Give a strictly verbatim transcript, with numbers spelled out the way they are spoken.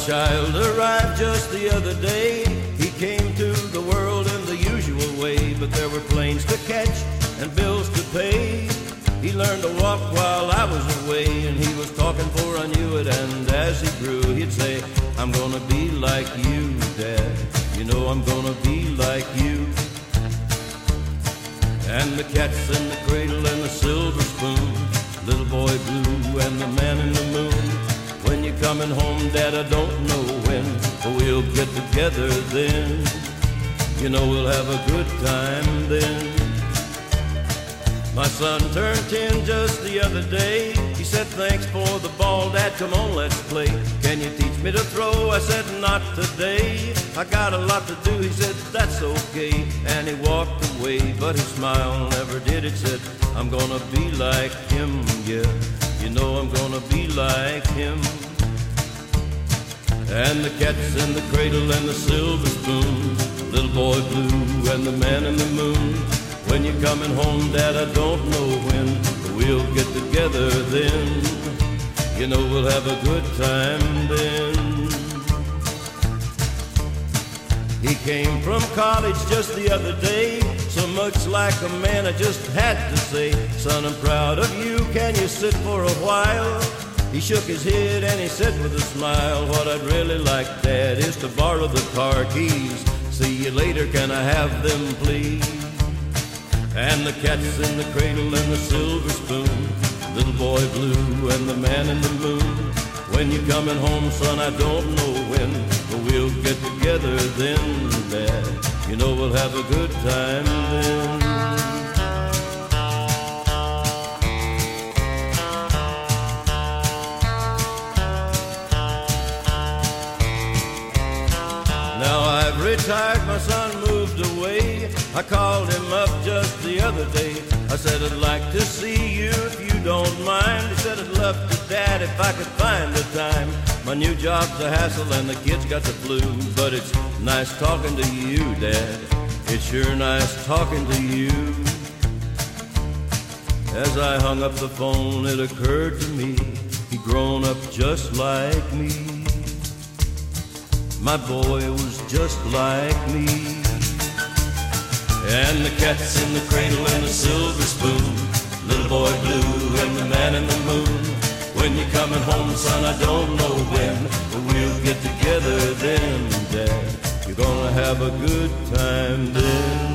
child arrived just the other day. He came to the world in the usual way, but there were planes to catch and bills to pay. He learned to walk while I was away, and he was talking for I knew it. And as he grew, he'd say, I'm gonna be like you, Dad. You know I'm gonna be like you. And the cat's in the cradle and the silver spoon, little boy blue and the man in the moon. When you're coming home, Dad, I don't know when, but we'll get together then. You know we'll have a good time then. My son turned ten just the other day. He said, thanks for the ball, Dad, come on, let's play. Can you teach me to throw? I said, not today. I got a lot to do. He said, that's okay. And he walked away, but his smile never did. It said, I'm gonna be like him, yeah. You know I'm gonna be like him. And the cat's in the cradle and the silver spoon, little boy blue and the man in the moon. When you're coming home, Dad, I don't know when, but we'll get together then. You know we'll have a good time then. He came from college just the other day, so much like a man I just had to say, son, I'm proud of you, can you sit for a while? He shook his head and he said with a smile, what I'd really like, Dad, is to borrow the car keys. See you later, can I have them, please? And the cat's in the cradle and the silver spoon, little boy blue and the man in the moon. When you're coming home, son, I don't know when, but we'll get together then, Dad. You know we'll have a good time then. Now I've retired, my son moved away. I called him up just the other day. I said, I'd like to see you if you don't mind. He said, I'd love to, Dad, if I could find the time. My new job's a hassle and the kids got the flu, but it's nice talking to you, Dad. It's sure nice talking to you. As I hung up the phone, it occurred to me, he'd grown up just like me. My boy was just like me. And the cat's in the cradle and the silver spoon, little boy blue and the man in the moon. When you're coming home, son, I don't know when, but we'll get together then, Dad. You're gonna have a good time then.